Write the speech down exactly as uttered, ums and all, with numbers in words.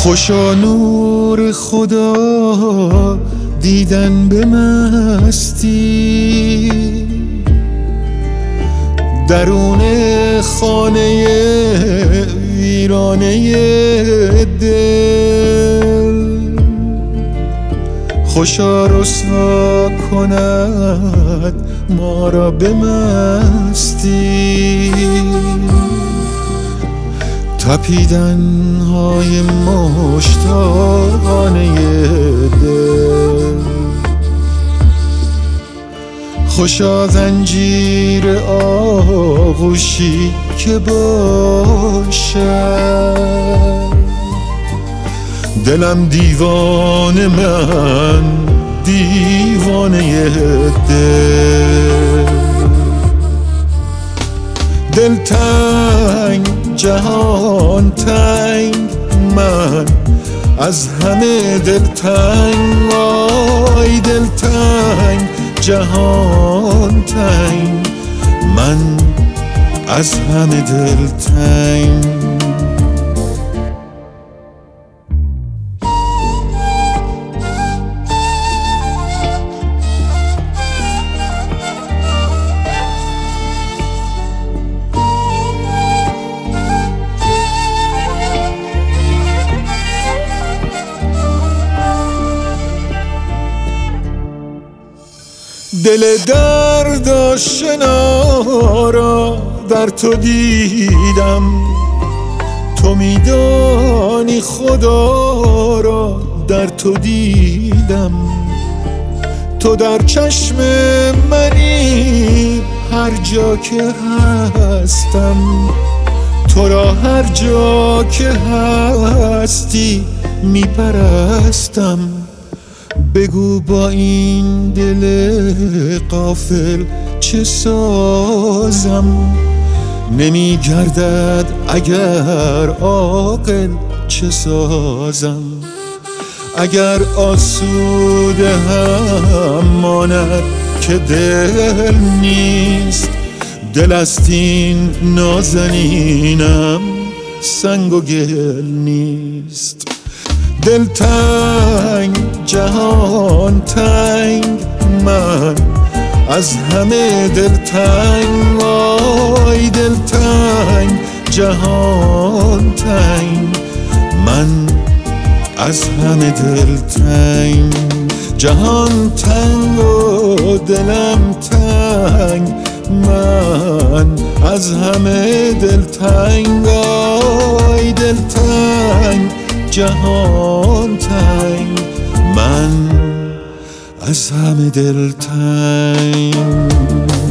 خوشا نور خدا دیدن به مستی، درون خانه ویرانه دل. خوشا رسوا کند ما را به مستی، تپیدن های مشتاقانه دل. خوشا زنجیر آغوشی که باشد، دلم دیوانه من دیوانه دل. دل تنگ جهان تنگ، من از همه دل تنگ. آی دل تنگ جهان تنگ، من از همه دل تنگ. دل درد آشنا را در تو دیدم، تو میدانی خدا را در تو دیدم. تو در چشم منی هر جا که هستم، تو را هر جا که هستی میپرستم. بگو با این دل غافل چه سازم، نمی گردد اگر عاقل چه سازم. اگر آسوده هم ماند که دل نیست، دل است این نازنینم سنگ و گل نیست. دل تنگ جهان تنگ، من از همه دل تنگ. آی دل تنگ جهان تنگ، من از همه دل تنگ. جهان تنگ و دلم تنگ، من از همه دل تنگ. آی دل تنگ جهان تنگ، من از همه دل تنگ.